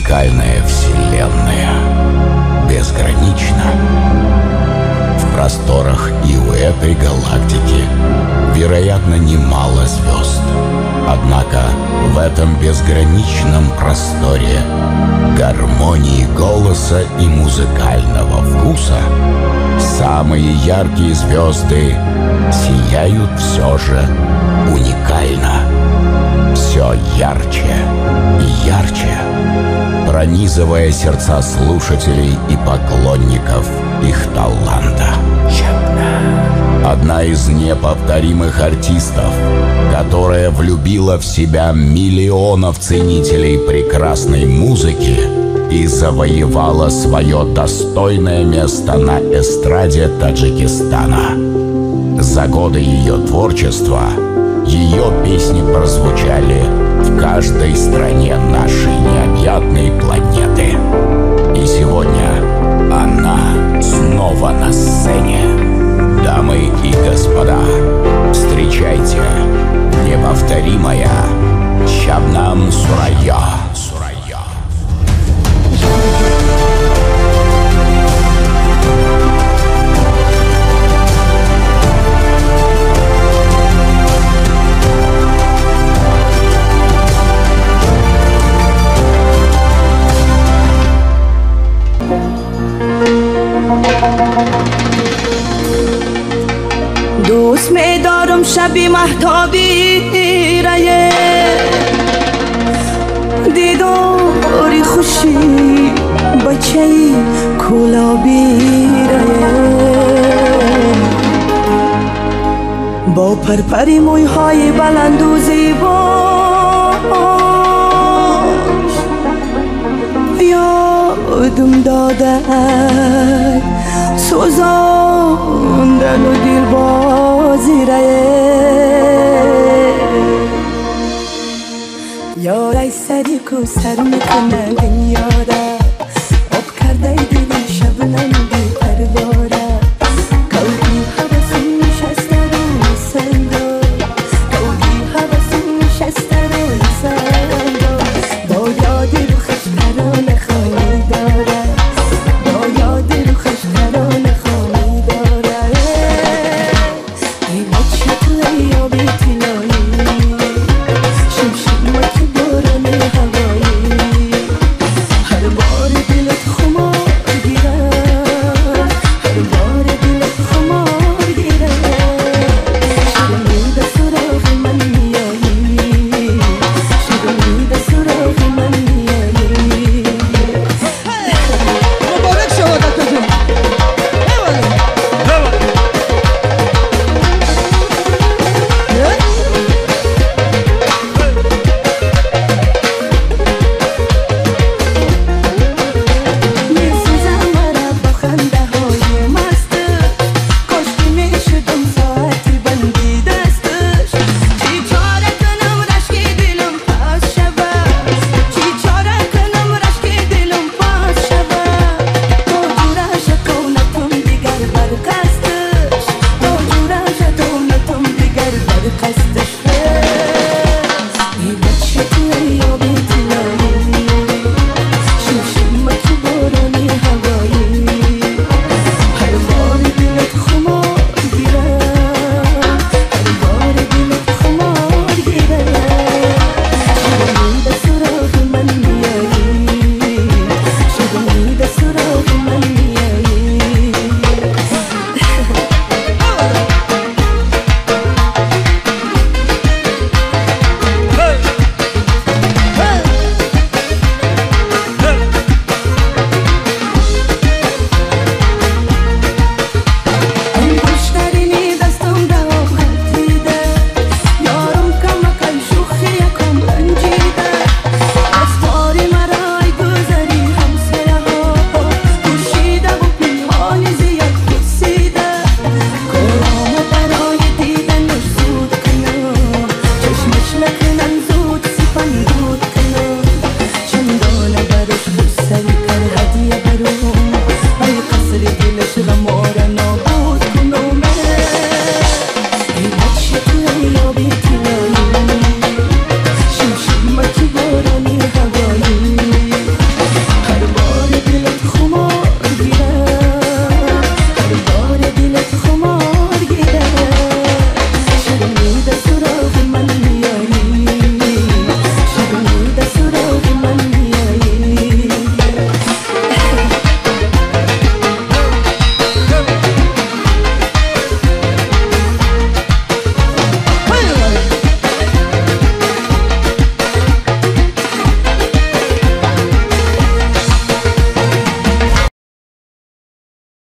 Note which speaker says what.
Speaker 1: Музыкальная вселенная безгранична. В просторах и у этой галактики, вероятно, немало звезд. Однако в этом безграничном просторе гармонии голоса и музыкального вкуса самые яркие звезды сияют все же уникально. Все ярче и ярче, пронизывая сердца слушателей и поклонников их таланта. Одна из неповторимых артистов, которая влюбила в себя миллионов ценителей прекрасной музыки и завоевала свое достойное место на эстраде Таджикистана. За годы ее творчества ее песни прозвучали в каждой стране нашей необъятной планеты. И сегодня она снова на сцене. Дамы и господа, встречайте неповторимая Шабнам Сурайя.
Speaker 2: دوست می دارم شبی مهتابی رایه دیداری خوشی بچه کلابی رایه با پرپری موی های بلند و زیباش یادم داده سوزاندن و دل بازی یارای سری کو سر میکنه دنیا را آب کرده دلی شبنم بی پرواره کودی حوثی نشسته رو سنگا کودی حوثی نشسته رو سنگا با یاد رو خشتران خواهی داره با یاد رو خشتران خواهی داره ای بچه تو یا بیتی لایی